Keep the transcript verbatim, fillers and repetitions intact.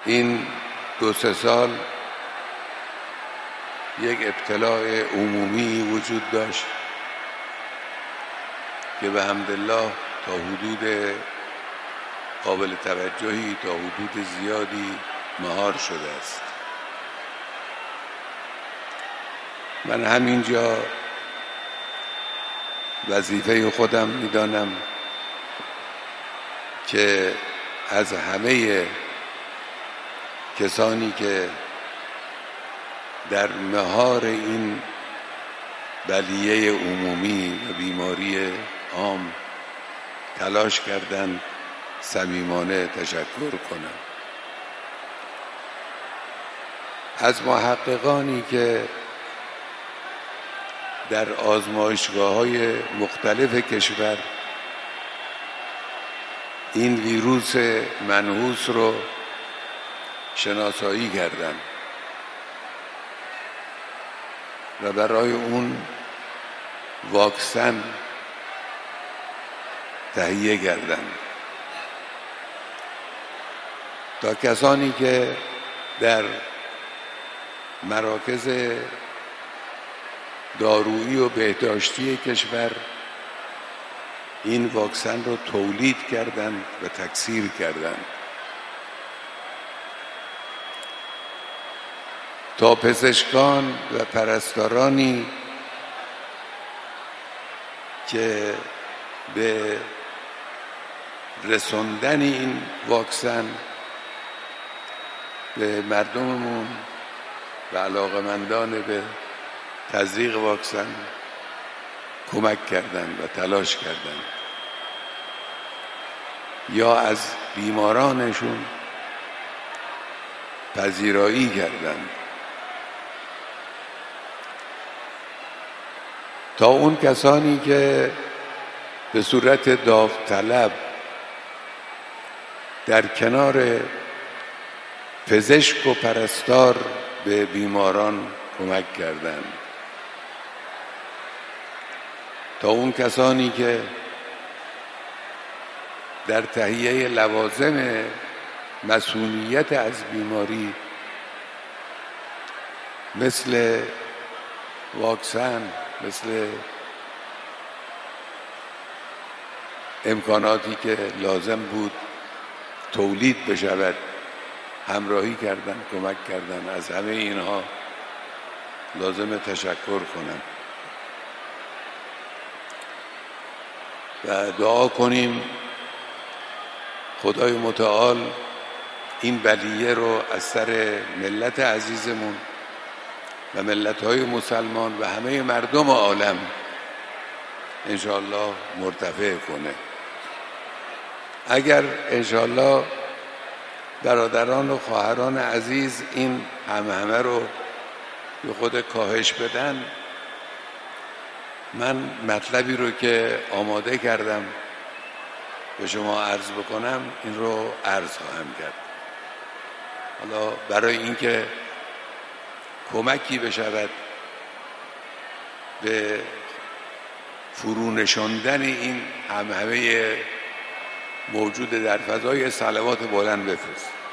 این دو سه سال یک ابتلاع عمومی وجود داشت که به حمدالله تا حدود قابل توجهی تا حدود زیادی مهار شده است. من همینجا وظیفه خودم میدانم که از همه کسانی که در مهار این بلیه عمومی و بیماری عام تلاش کردند صمیمانه تشکر کنم. از محققانی که در آزمایشگاه‌های مختلف کشور این ویروس منحوس رو شناسایی کردند و برای اون واکسن تهیه کردند تا کسانی که در مراکز دارویی و بهداشتی کشور این واکسن رو تولید کردند و تکثیر کردند تا پزشکان و پرستارانی که به رسوندن این واکسن به مردممون و علاقمندان به تزریق واکسن کمک کردند و تلاش کردند یا از بیمارانشون پذیرایی کردند تا اون کسانی که به صورت داوطلب در کنار پزشک و پرستار به بیماران کمک کردند تا اون کسانی که در تهیه لوازم مسئولیت از بیماری مثل واکسن، مثل امکاناتی که لازم بود تولید بشود همراهی کردن، کمک کردن. از همه اینها لازم تشکر کنم و دعا کنیم خدای متعال این بلیه رو از سر ملت عزیزمون و ملت‌های مسلمان و همه مردم عالم انشاءالله مرتفع کنه. اگر انشاءالله برادران و خواهران عزیز این همه رو به خود کاهش بدن، من مطلبی رو که آماده کردم به شما عرض بکنم این رو عرض خواهم کرد. حالا برای اینکه کمکی بشود به فرونشاندن این همهمه موجود در فضای صلوات بلند بفرست.